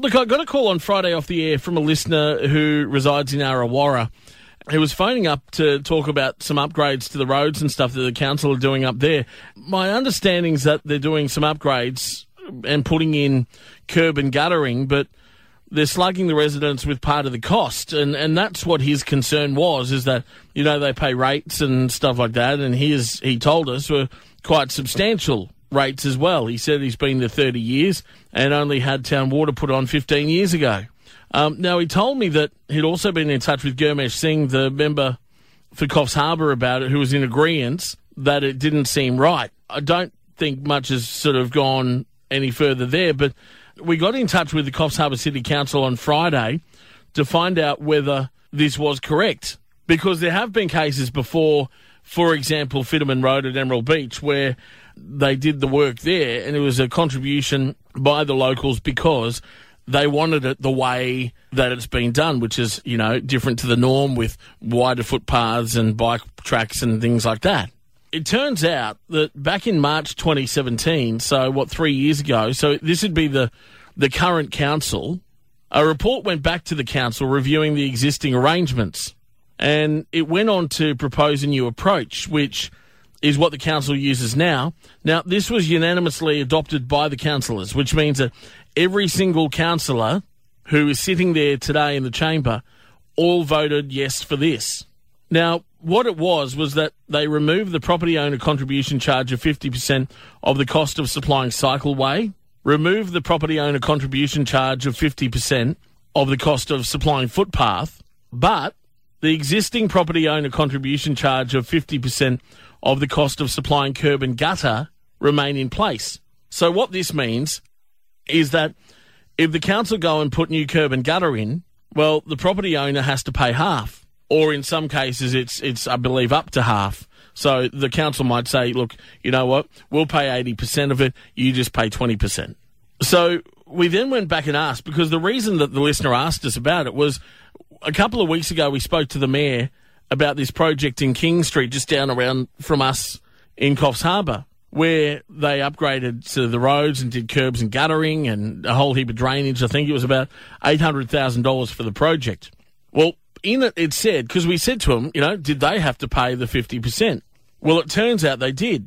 Look, I got a call on Friday off the air from a listener who resides in Arrawarra, who was phoning up to talk about some upgrades to the roads and stuff that the council are doing up there. My understanding is that they're doing some upgrades and putting in curb and guttering, but they're slugging the residents with part of the cost. And that's what his concern was, is that, you know, they pay rates and stuff like that, and he told us, were quite substantial rates as well. He said he's been there 30 years and only had town water put on 15 years ago. Now, he told me that he'd also been in touch with Gurmesh Singh, the member for Coffs Harbour, about it, who was in agreement that it didn't seem right. I don't think much has sort of gone any further there, but we got in touch with the Coffs Harbour City Council on Friday to find out whether this was correct, because there have been cases before, for example, Fitterman Road at Emerald Beach, where they did the work there and it was a contribution by the locals because they wanted it the way that it's been done, which is, you know, different to the norm with wider footpaths and bike tracks and things like that. It turns out that back in March 2017, so 3 years ago, so this would be the current council, a report went back to the council reviewing the existing arrangements, and it went on to propose a new approach, which is what the council uses now. Now, this was unanimously adopted by the councillors, which means that every single councillor who is sitting there today in the chamber all voted yes for this. Now, what it was that they removed the property owner contribution charge of 50% of the cost of supplying cycleway, removed the property owner contribution charge of 50% of the cost of supplying footpath, but the existing property owner contribution charge of 50% of the cost of supplying curb and gutter remain in place. So what this means is that if the council go and put new curb and gutter in, well, the property owner has to pay half, or in some cases it's I believe up to half. So the council might say, look, you know what, we'll pay 80% of it, you just pay 20%. So we then went back and asked, because the reason that the listener asked us about it was a couple of weeks ago we spoke to the mayor about this project in King Street, just down around from us in Coffs Harbour, where they upgraded to the roads and did curbs and guttering and a whole heap of drainage. I think it was about $800,000 for the project. Well, in it said, because we said to them, you know, did they have to pay the 50%? Well, it turns out they did.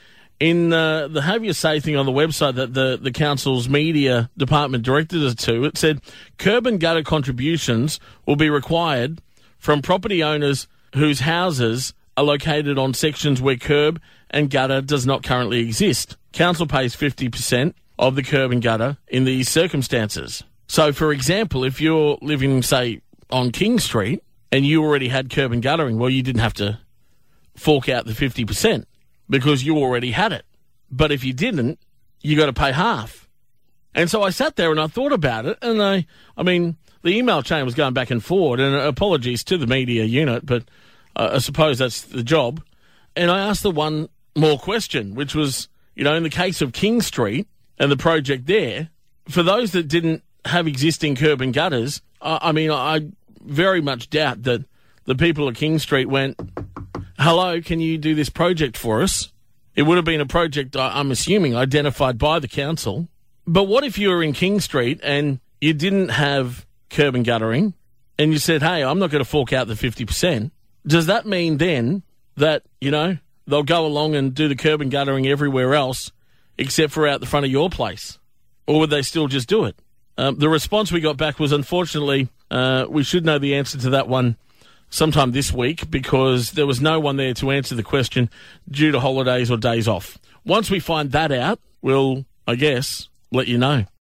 In the Have Your Say thing on the website that the council's media department directed us to, it said curb and gutter contributions will be required from property owners whose houses are located on sections where curb and gutter does not currently exist. Council pays 50% of the curb and gutter in these circumstances. So, for example, if you're living, say, on King Street and you already had curb and guttering, well, you didn't have to fork out the 50% because you already had it. But if you didn't, you got to pay half. And so I sat there and I thought about it, and I mean, the email chain was going back and forward, and apologies to the media unit, but I suppose that's the job. And I asked the one more question, which was, you know, in the case of King Street and the project there, for those that didn't have existing curb and gutters, I very much doubt that the people of King Street went, hello, can you do this project for us? It would have been a project, I'm assuming, identified by the council. But what if you were in King Street and you didn't have curb and guttering and you said, hey, I'm not going to fork out the 50%? Does that mean then that, you know, they'll go along and do the curb and guttering everywhere else except for out the front of your place? Or would they still just do it? The response we got back was, unfortunately, we should know the answer to that one sometime this week, because there was no one there to answer the question due to holidays or days off. Once we find that out, we'll, I guess, let you know.